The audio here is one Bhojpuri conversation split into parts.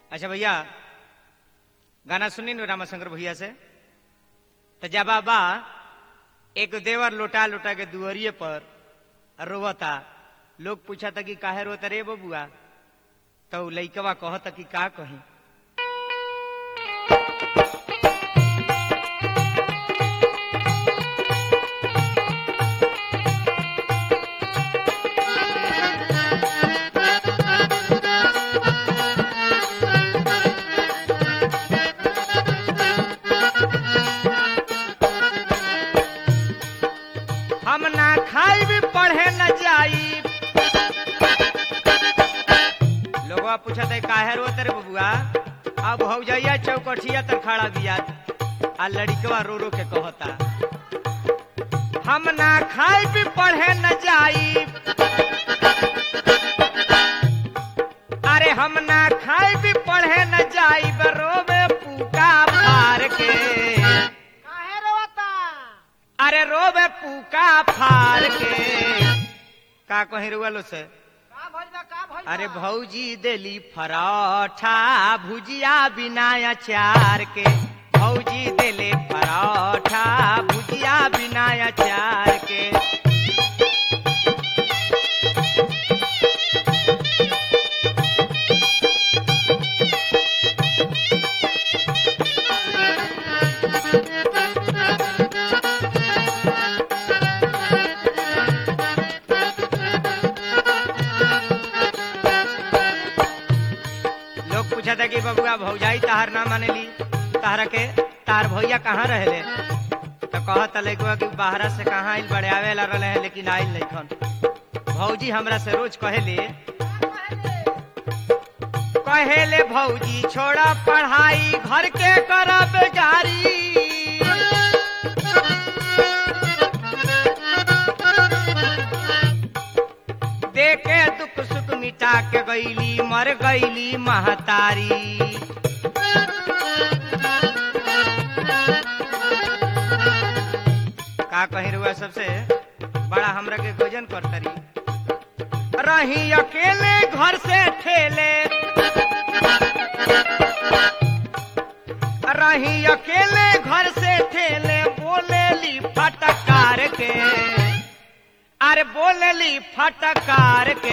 अच्छा भैया गाना सुनी नु रामाशंकर भैया से। तो जब बाबा एक देवर लोटा लोटा के दुआरिये पर रोवता, लोग पूछा था कि काहे रोता रे बबुआ, तो लइकवा कहता कि का कही। हम ना खाई भी पढ़े न जाई। लोगवा पूछा था काहे रोत रे बबुआ, अब हो जाइया चौकठिया तर खड़ा बिया। आ लड़कवा रो रो के कहता हम ना खाई भी पढ़े न जाई। अरे हम ना खाई भी पढ़े न जाई, रोवे पूका फार के। अरे रोबे पूका फार के का कहीं रुआलो से। अरे भौजी देली पराठा भुजिया बिना अचार के। भौजी देले पराठा भुजिया बिना अचार के। पूछा था कि बबुआ भौजाई तहार ना मानेली, तहरा के तार भैया कहाँ रहले। तो कहत लइकवा कि बाहरा से कहाँ आइल बड़े आवेला रहले है, लेकिन आइल नहीं। भौजी हमरा से रोज कहेले भौजी छोड़ा पढ़ाई घर के करब जारी। देखे दुख सुख मिटा के गईली मर गईली महतारी। का कहीं रुआ सबसे बड़ा हमरा के गोजन करतरी। रही अकेले घर से ठेले, रही अकेले घर से ठेले बोलेली फटकार के। अरे बोलेली फटकार के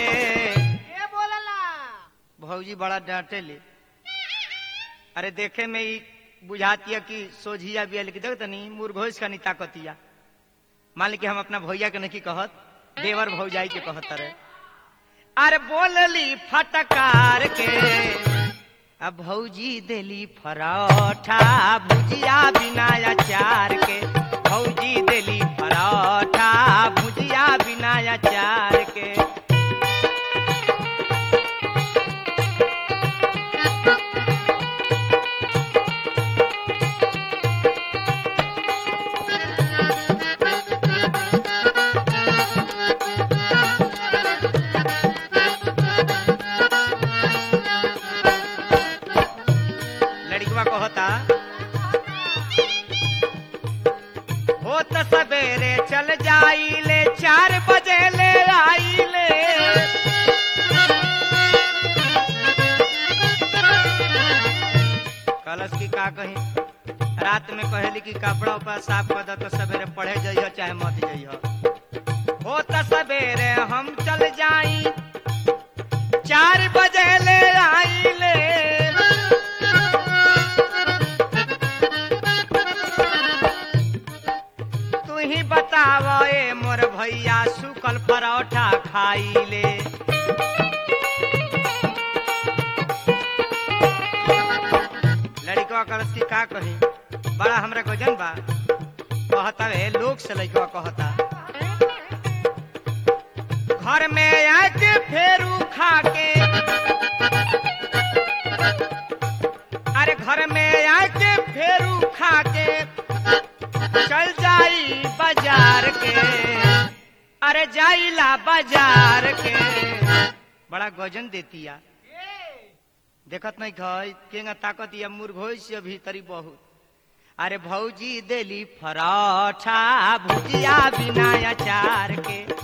भौजी बड़ा डांटे ले। अरे देखे में ही बुझाती है कि सोझिया भी लेकिन देख तनी मुर्घोष का नहीं ताकतिया। मान ली कि हम अपना भैया के नहीं कहत, देवर भौजाई के कहत रहे। अरे बोलली फटकार के अब भौजी देली पराठा भुजिया बिना अचार के। भौजी देली पराठा भुजिया बिना अचार के। लड़कवा कहता हो तो सवेरे चल जाई ले 4 बजे ले आई ले। कलश की का कही रात में कहली कि कपड़ा उपड़ा साफ कर दो तो सवेरे पढ़े जाइयो चाहे मत जाइयो। हो तो सवेरे हम चल जाई 4 बजे ले आई ले। तू ही बताव ए मोर भैया सुकल पराठा खाई ले। लड़कवा कलश की का कही बड़ा हमरा गजन बा। कहता है लोग से लड़कवा कहता घर में आके फेरू खा के। अरे घर में आके फेरू खा के चल जाई बाजार के। अरे जाइला बाजार के बड़ा गजन देतिया। देखत नहीं खाई केंगा ताकत या मुर्घोष भीतरी बहुत। अरे भौजी देली पराठा भुजिया बिना अचार के।